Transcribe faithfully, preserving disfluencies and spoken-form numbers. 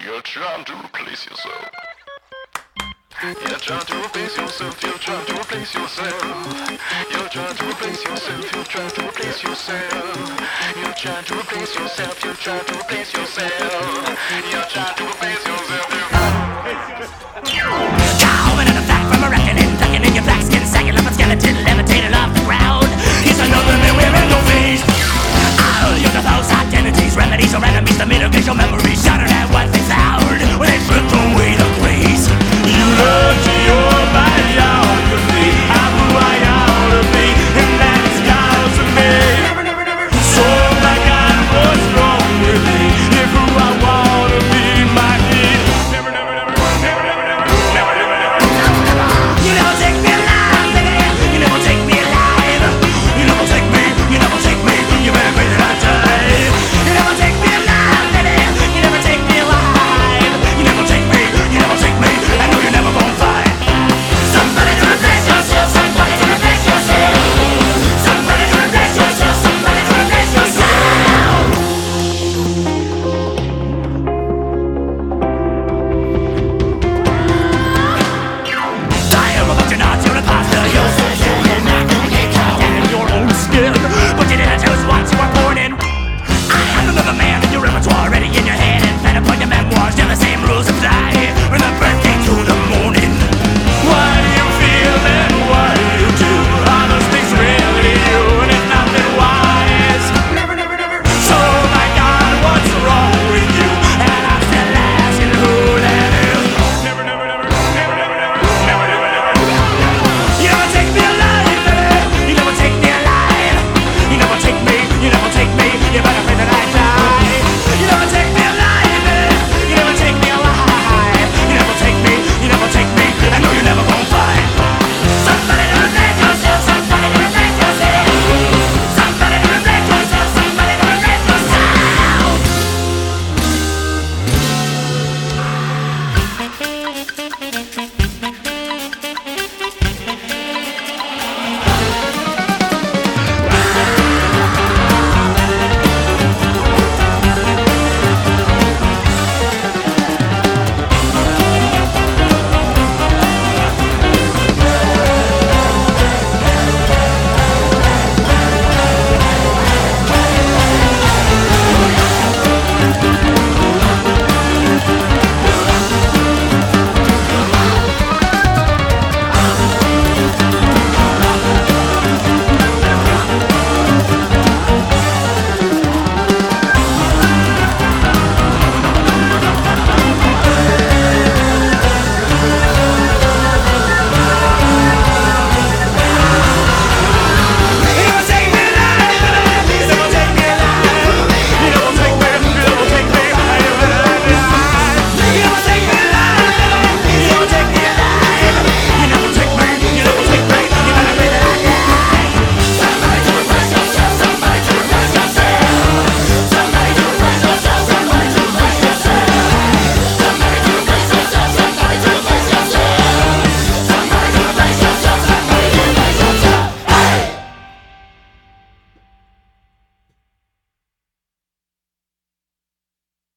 You're trying to replace yourself. You're trying to replace yourself. You're trying to replace yourself. You're trying to replace yourself. You're trying to replace yourself. You're trying to replace yourself. You're trying to replace yourself. You're trying to replace yourself. Calvin and a fact from a reckoning, tucking in your black skin, sagging up a skeleton, levitating off the ground. He's another man wearing no face. I'll use those identities, remedies or enemies, the middle glacial memory.